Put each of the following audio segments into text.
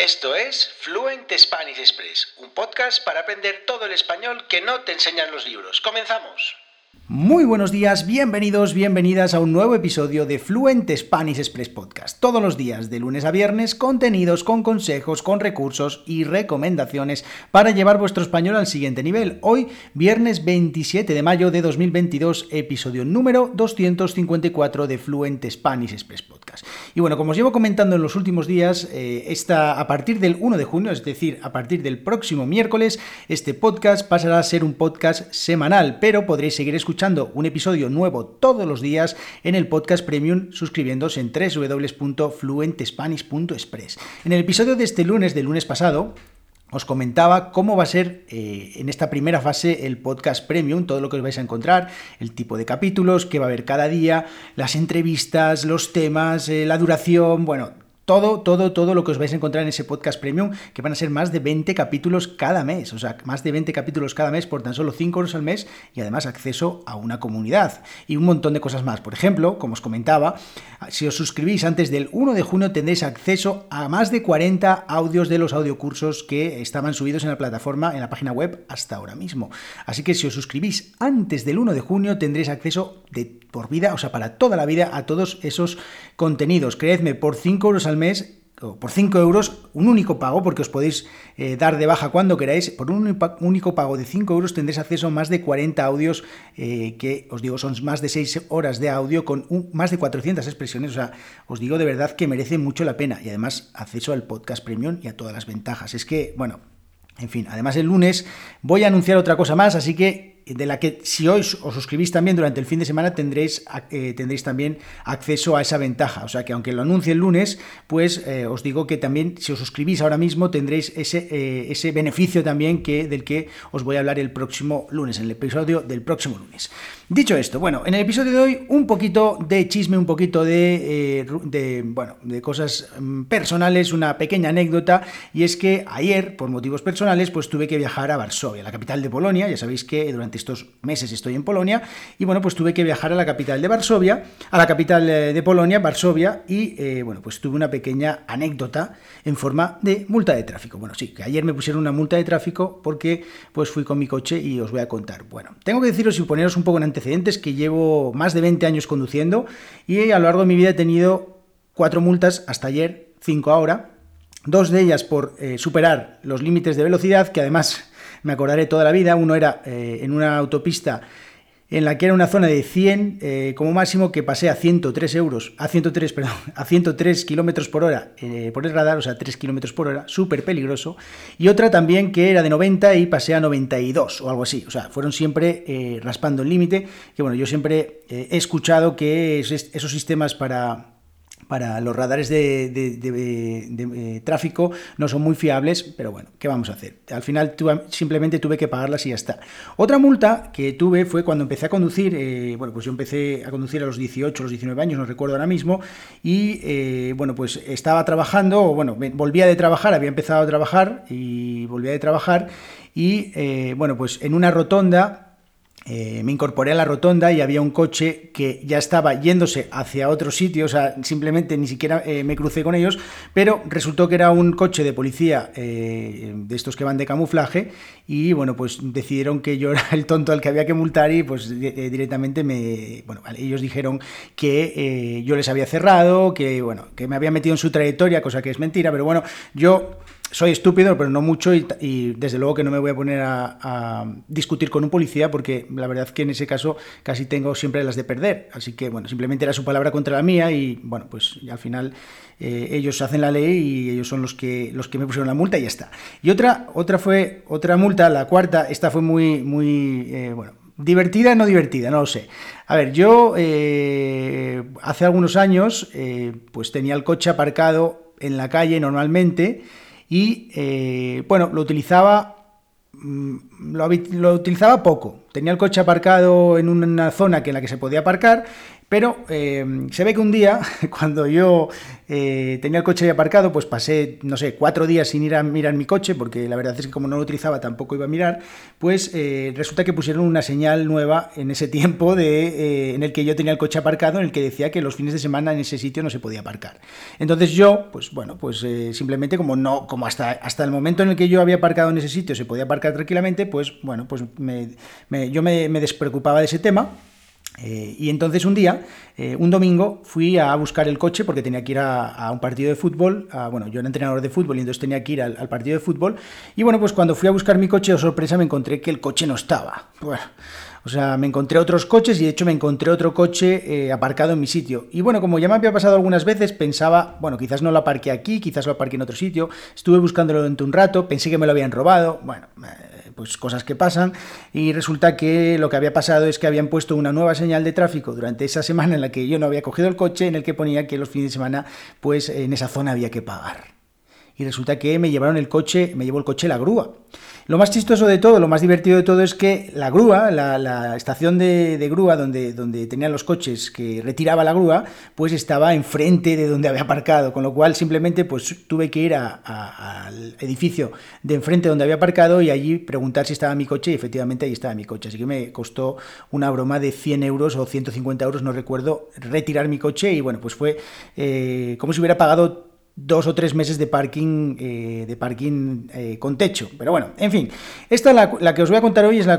Esto es Fluent Spanish Express, un podcast para aprender todo el español que no te enseñan los libros. ¡Comenzamos! Muy buenos días, bienvenidos, bienvenidas a un nuevo episodio de Fluent Spanish Express Podcast. Todos los días, de lunes a viernes, contenidos con consejos, con recursos y recomendaciones para llevar vuestro español al siguiente nivel. Hoy, viernes 27 de mayo de 2022, episodio número 254 de Fluent Spanish Express Podcast. Y bueno, como os llevo comentando en los últimos días, a partir del 1 de junio, es decir, a partir del próximo miércoles, este podcast pasará a ser un podcast semanal, pero podréis seguir escuchando un episodio nuevo todos los días en el podcast premium suscribiéndose en www.fluentespanish.express. En el episodio de este lunes, del lunes pasado, os comentaba cómo va a ser en esta primera fase el podcast premium, todo lo que os vais a encontrar, el tipo de capítulos que va a haber cada día, las entrevistas, los temas, la duración, bueno, todo lo que os vais a encontrar en ese podcast premium, que van a ser más de 20 capítulos cada mes, o sea, más de 20 capítulos cada mes por tan solo 5 euros al mes y además acceso a una comunidad y un montón de cosas más. Por ejemplo, como os comentaba, si os suscribís antes del 1 de junio tendréis acceso a más de 40 audios de los audiocursos que estaban subidos en la plataforma, en la página web hasta ahora mismo. Así que si os suscribís antes del 1 de junio tendréis acceso de por vida, o sea, para toda la vida a todos esos contenidos. Creedme, por 5 euros al mes, o por 5 euros, un único pago, porque os podéis dar de baja cuando queráis, por un único pago de 5 euros tendréis acceso a más de 40 audios, que os digo, son más de 6 horas de audio con más de 400 expresiones, o sea, os digo de verdad que merece mucho la pena, y además acceso al podcast premium y a todas las ventajas. Es que, bueno, en fin, además el lunes voy a anunciar otra cosa más, así que de la que si hoy os suscribís también durante el fin de semana tendréis también acceso a esa ventaja. O sea que aunque lo anuncie el lunes, pues os digo que también si os suscribís ahora mismo tendréis ese beneficio también del que os voy a hablar el próximo lunes, en el episodio del próximo lunes. Dicho esto, bueno, en el episodio de hoy un poquito de chisme, un poquito de cosas personales, una pequeña anécdota, y es que ayer, por motivos personales, pues tuve que viajar a Varsovia, la capital de Polonia. Ya sabéis que durante estos meses estoy en Polonia, y bueno, pues tuve que viajar a la capital de Varsovia, a la capital de Polonia, Varsovia, y pues tuve una pequeña anécdota en forma de multa de tráfico. Bueno, sí, que ayer me pusieron una multa de tráfico porque pues fui con mi coche y os voy a contar. Bueno, tengo que deciros y poneros un poco en antecedentes que llevo más de 20 años conduciendo y a lo largo de mi vida he tenido 4 multas hasta ayer, 5 ahora, 2 de ellas por superar los límites de velocidad, que además me acordaré toda la vida. Uno era en una autopista en la que era una zona de 100 como máximo, que pasé a 103 kilómetros por hora por el radar, o sea, 3 kilómetros por hora, súper peligroso. Y otra también que era de 90 y pasé a 92 o algo así. O sea, fueron siempre raspando el límite, que bueno, yo siempre he escuchado que esos sistemas para los radares de tráfico no son muy fiables, pero bueno, ¿qué vamos a hacer? Al final simplemente tuve que pagarlas y ya está. Otra multa que tuve fue cuando empecé a conducir, pues yo empecé a conducir a los 18, los 19 años, no recuerdo ahora mismo, y pues estaba trabajando, volvía de trabajar, había empezado a trabajar y volvía de trabajar, y pues en una rotonda, me incorporé a la rotonda y había un coche que ya estaba yéndose hacia otro sitio, o sea, simplemente ni siquiera me crucé con ellos, pero resultó que era un coche de policía de estos que van de camuflaje, y bueno, pues decidieron que yo era el tonto al que había que multar, y pues directamente ellos dijeron que yo les había cerrado, que me había metido en su trayectoria, cosa que es mentira, pero bueno, yo soy estúpido, pero no mucho, y desde luego que no me voy a poner a discutir con un policía, porque la verdad es que en ese caso casi tengo siempre las de perder. Así que bueno, simplemente era su palabra contra la mía, y bueno, pues al final ellos hacen la ley y ellos son los que me pusieron la multa y ya está. Y otra multa, la cuarta, esta fue muy divertida, no divertida, no lo sé. A ver, yo hace algunos años pues tenía el coche aparcado en la calle normalmente, y lo utilizaba poco. Tenía el coche aparcado en una zona en la que se podía aparcar, Pero se ve que un día, cuando yo tenía el coche ahí aparcado, pues pasé, no sé, 4 días sin ir a mirar mi coche, porque la verdad es que como no lo utilizaba tampoco iba a mirar, pues resulta que pusieron una señal nueva en ese tiempo en el que yo tenía el coche aparcado, en el que decía que los fines de semana en ese sitio no se podía aparcar. Entonces yo, pues bueno, pues simplemente como hasta el momento en el que yo había aparcado en ese sitio se podía aparcar tranquilamente, pues bueno, pues yo me despreocupaba de ese tema. Y entonces un día, un domingo, fui a buscar el coche porque tenía que ir a un partido de fútbol. Bueno, yo era entrenador de fútbol y entonces tenía que ir al partido de fútbol. Y bueno, pues cuando fui a buscar mi coche, oh sorpresa, me encontré que el coche no estaba. Bueno, o sea, me encontré otros coches y de hecho me encontré otro coche aparcado en mi sitio. Y bueno, como ya me había pasado algunas veces, pensaba, bueno, quizás no lo aparqué aquí, quizás lo aparqué en otro sitio. Estuve buscándolo durante un rato, pensé que me lo habían robado. Bueno, pues cosas que pasan, y resulta que lo que había pasado es que habían puesto una nueva señal de tráfico durante esa semana en la que yo no había cogido el coche, en el que ponía que los fines de semana pues en esa zona había que pagar. Y resulta que me llevó el coche la grúa. Lo más chistoso de todo, lo más divertido de todo es que la grúa, la estación de grúa donde tenían los coches que retiraba la grúa, pues estaba enfrente de donde había aparcado, con lo cual simplemente pues tuve que ir al edificio de enfrente donde había aparcado y allí preguntar si estaba mi coche, y efectivamente ahí estaba mi coche. Así que me costó una broma de 100 euros o 150 euros, no recuerdo, retirar mi coche, y bueno, pues fue como si hubiera pagado 2 o 3 meses de parking con techo. Pero bueno, en fin, esta la que os voy a contar hoy es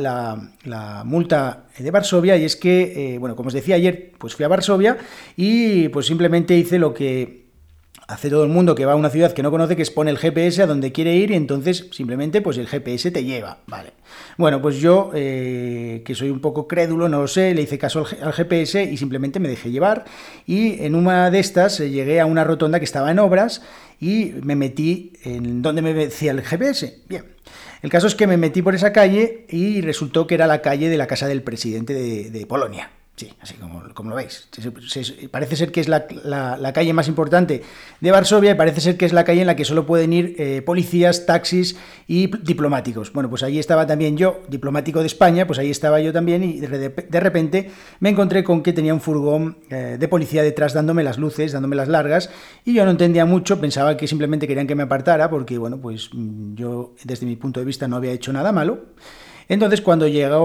la multa de Varsovia, y es que, bueno, como os decía ayer, pues fui a Varsovia y pues simplemente hice lo que hace todo el mundo que va a una ciudad que no conoce, que es pone el GPS a donde quiere ir, y entonces simplemente pues el GPS te lleva, ¿vale? Bueno, pues yo, que soy un poco crédulo, no lo sé, le hice caso al GPS y simplemente me dejé llevar, y en una de estas llegué a una rotonda que estaba en obras y me metí en donde me decía el GPS. Bien, el caso es que me metí por esa calle y resultó que era la calle de la casa del presidente de Polonia. Sí, así como lo veis. Parece ser que es la calle más importante de Varsovia, y parece ser que es la calle en la que solo pueden ir policías, taxis y diplomáticos. Bueno, pues ahí estaba también yo, diplomático de España, pues ahí estaba yo también, y de repente me encontré con que tenía un furgón de policía detrás dándome las luces, dándome las largas, y yo no entendía mucho, pensaba que simplemente querían que me apartara porque, bueno, pues yo desde mi punto de vista no había hecho nada malo. Entonces, cuando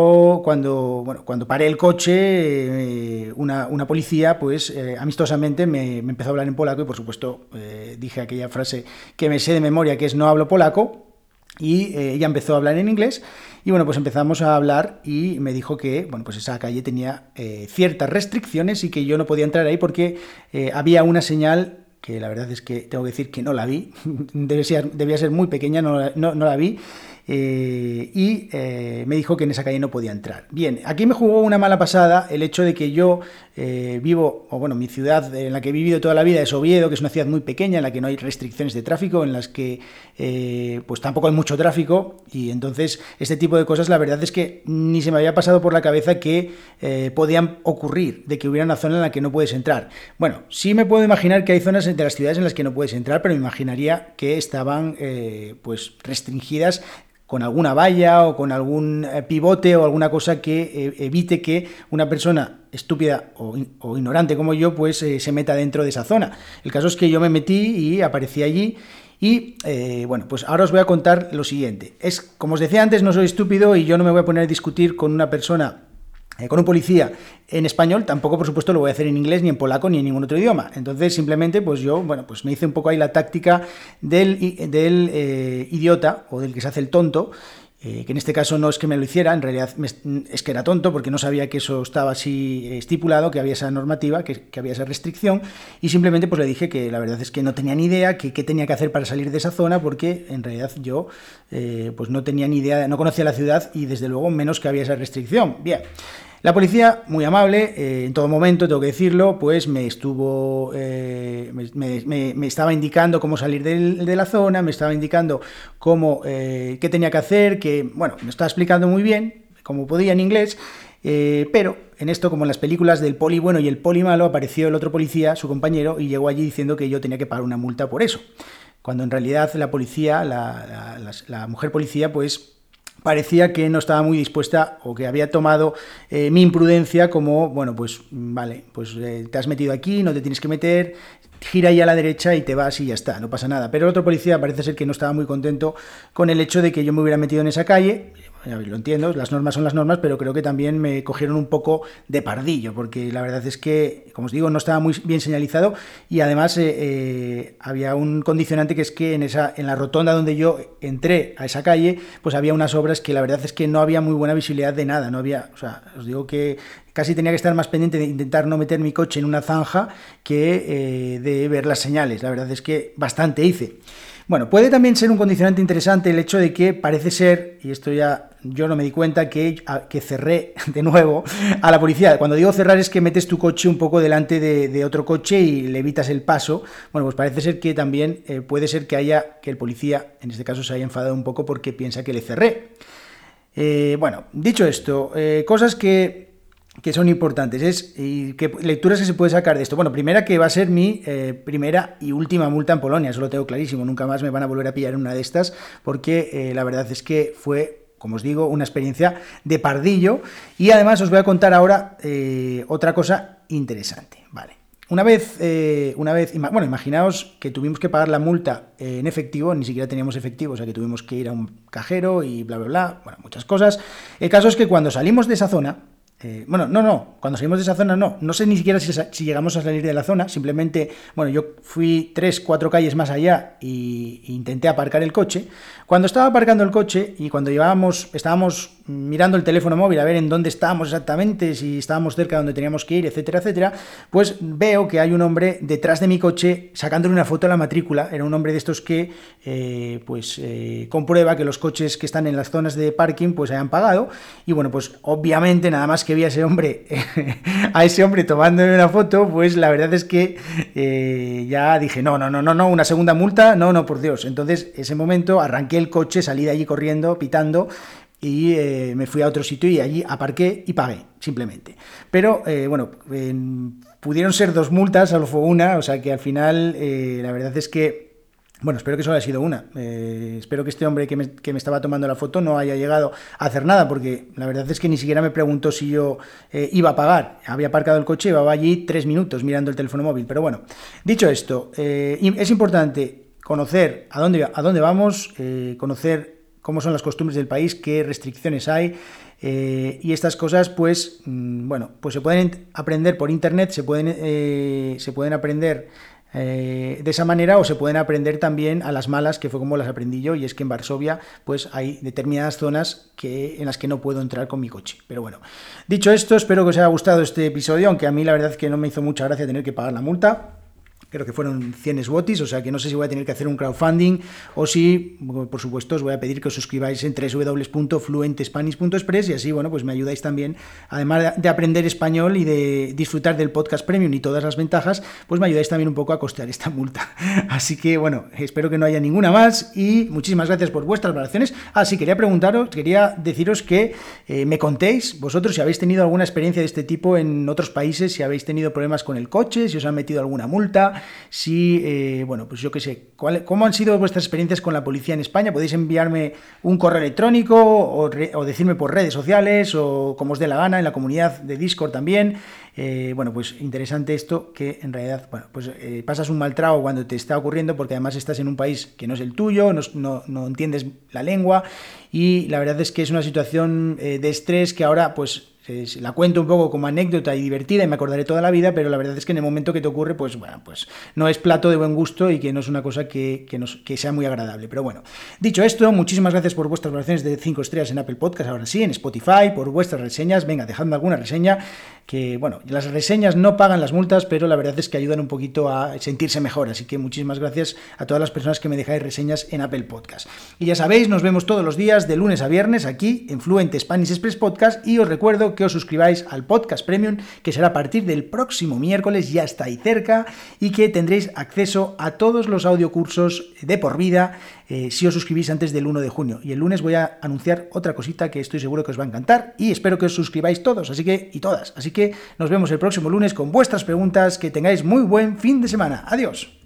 paré el coche, una policía, pues amistosamente me empezó a hablar en polaco, y por supuesto dije aquella frase que me sé de memoria, que es no hablo polaco, y ella empezó a hablar en inglés, y bueno, pues empezamos a hablar, y me dijo que, bueno, pues esa calle tenía ciertas restricciones y que yo no podía entrar ahí porque había una señal que la verdad es que tengo que decir que no la vi, debía ser muy pequeña, no la vi. Me dijo que en esa calle no podía entrar. Bien, aquí me jugó una mala pasada el hecho de que yo mi ciudad en la que he vivido toda la vida es Oviedo, que es una ciudad muy pequeña en la que no hay restricciones de tráfico, en las que pues tampoco hay mucho tráfico, y entonces este tipo de cosas la verdad es que ni se me había pasado por la cabeza que podían ocurrir, de que hubiera una zona en la que no puedes entrar. Bueno, sí me puedo imaginar que hay zonas de las ciudades en las que no puedes entrar, pero me imaginaría que estaban pues restringidas con alguna valla o con algún pivote o alguna cosa que evite que una persona estúpida o ignorante como yo pues se meta dentro de esa zona. El caso es que yo me metí y aparecí allí. Y bueno, pues ahora os voy a contar lo siguiente. Como os decía antes, no soy estúpido y yo no me voy a poner a discutir con una persona, con un policía en español. Tampoco, por supuesto, lo voy a hacer en inglés, ni en polaco, ni en ningún otro idioma. Entonces, simplemente, pues yo, bueno, pues me hice un poco ahí la táctica del idiota, o del que se hace el tonto, que en este caso no es que me lo hiciera, en realidad es que era tonto porque no sabía que eso estaba así estipulado, que había esa normativa, que había esa restricción, y simplemente pues le dije que la verdad es que no tenía ni idea qué tenía que hacer para salir de esa zona, porque en realidad yo pues no tenía ni idea, no conocía la ciudad y desde luego menos que había esa restricción. Bien. La policía, muy amable, en todo momento, tengo que decirlo, pues me estuvo, me estaba indicando cómo salir de la zona, me estaba indicando qué tenía que hacer, que, bueno, me estaba explicando muy bien, como podía en inglés, pero en esto, como en las películas del poli bueno y el poli malo, apareció el otro policía, su compañero, y llegó allí diciendo que yo tenía que pagar una multa por eso. Cuando en realidad la policía, la mujer policía, pues parecía que no estaba muy dispuesta o que había tomado mi imprudencia como, bueno, pues vale, pues te has metido aquí, no te tienes que meter, gira ahí a la derecha y te vas y ya está, no pasa nada. Pero el otro policía parece ser que no estaba muy contento con el hecho de que yo me hubiera metido en esa calle. Lo entiendo, las normas son las normas, pero creo que también me cogieron un poco de pardillo, porque la verdad es que, como os digo, no estaba muy bien señalizado y además había un condicionante que es que en la rotonda donde yo entré a esa calle, pues había unas obras que la verdad es que no había muy buena visibilidad de nada, no había, o sea, os digo que casi tenía que estar más pendiente de intentar no meter mi coche en una zanja que de ver las señales. La verdad es que bastante hice. Bueno, puede también ser un condicionante interesante el hecho de que parece ser, y esto ya yo no me di cuenta, que cerré de nuevo a la policía. Cuando digo cerrar es que metes tu coche un poco delante de otro coche y le evitas el paso. Bueno, pues parece ser que también puede ser que el policía, en este caso, se haya enfadado un poco porque piensa que le cerré. Bueno, dicho esto, cosas que son importantes, y qué lecturas que se puede sacar de esto. Bueno, primera, que va a ser mi primera y última multa en Polonia, eso lo tengo clarísimo, nunca más me van a volver a pillar en una de estas, porque la verdad es que fue, como os digo, una experiencia de pardillo, y además os voy a contar ahora otra cosa interesante, ¿vale? Una vez, bueno, imaginaos que tuvimos que pagar la multa en efectivo, ni siquiera teníamos efectivo, o sea que tuvimos que ir a un cajero y bla, bla, bla, bueno, muchas cosas. El caso es que cuando salimos de esa zona, cuando salimos de esa zona no sé ni siquiera si llegamos a salir de la zona, simplemente, bueno, yo fui 3-4 calles más allá e intenté aparcar el coche. Cuando estaba aparcando el coche y cuando estábamos mirando el teléfono móvil a ver en dónde estábamos exactamente, si estábamos cerca de donde teníamos que ir, etcétera, etcétera, pues veo que hay un hombre detrás de mi coche sacándole una foto a la matrícula. Era un hombre de estos que comprueba que los coches que están en las zonas de parking pues hayan pagado, y bueno, pues obviamente nada más que vi a ese hombre tomándome una foto, pues la verdad es que ya dije, no, una segunda multa, no, por Dios. Entonces, ese momento arranqué el coche, salí de allí corriendo, pitando, y me fui a otro sitio y allí aparqué y pagué, simplemente. Pero, pudieron ser 2 multas, solo fue una, o sea que al final la verdad es que, bueno, espero que solo haya sido una. Espero que este hombre que me estaba tomando la foto no haya llegado a hacer nada, porque la verdad es que ni siquiera me preguntó si yo iba a pagar. Había aparcado el coche, llevaba allí 3 minutos mirando el teléfono móvil. Pero bueno, dicho esto, es importante conocer a dónde vamos, conocer cómo son las costumbres del país, qué restricciones hay, y estas cosas, pues, pues se pueden aprender por internet, se pueden aprender de esa manera, o se pueden aprender también a las malas, que fue como las aprendí yo, y es que en Varsovia pues hay determinadas zonas en las que no puedo entrar con mi coche. Pero bueno, dicho esto, espero que os haya gustado este episodio, aunque a mí la verdad es que no me hizo mucha gracia tener que pagar la multa. Creo que fueron 100 zlotys, o sea que no sé si voy a tener que hacer un crowdfunding o si, por supuesto, os voy a pedir que os suscribáis en www.fluentespanish.express, y así, bueno, pues me ayudáis también, además de aprender español y de disfrutar del podcast premium y todas las ventajas, pues me ayudáis también un poco a costear esta multa. Así que, bueno, espero que no haya ninguna más, y muchísimas gracias por vuestras valoraciones. Sí, quería deciros que me contéis vosotros si habéis tenido alguna experiencia de este tipo en otros países, si habéis tenido problemas con el coche, si os han metido alguna multa, si, pues yo qué sé, cómo han sido vuestras experiencias con la policía en España. Podéis enviarme un correo electrónico o decirme por redes sociales, o como os dé la gana, en la comunidad de Discord también. Pues interesante esto, que en realidad, pasas un mal trago cuando te está ocurriendo, porque además estás en un país que no es el tuyo, no entiendes la lengua, y la verdad es que es una situación de estrés que ahora, pues, la cuento un poco como anécdota y divertida y me acordaré toda la vida, pero la verdad es que en el momento que te ocurre, pues no es plato de buen gusto, y que no es una cosa que sea muy agradable. Pero bueno, dicho esto, muchísimas gracias por vuestras valoraciones de 5 estrellas en Apple Podcast, ahora sí, en Spotify, por vuestras reseñas. Venga, dejadme alguna reseña, que las reseñas no pagan las multas, pero la verdad es que ayudan un poquito a sentirse mejor, así que muchísimas gracias a todas las personas que me dejáis reseñas en Apple Podcast. Y ya sabéis, nos vemos todos los días de lunes a viernes aquí en Fluent Spanish Express Podcast, y os recuerdo que os suscribáis al Podcast Premium, que será a partir del próximo miércoles, ya está ahí cerca, y que tendréis acceso a todos los audiocursos de por vida si os suscribís antes del 1 de junio. Y el lunes voy a anunciar otra cosita que estoy seguro que os va a encantar, y espero que os suscribáis todos, y todas. Así que nos vemos el próximo lunes con vuestras preguntas. Que tengáis muy buen fin de semana. Adiós.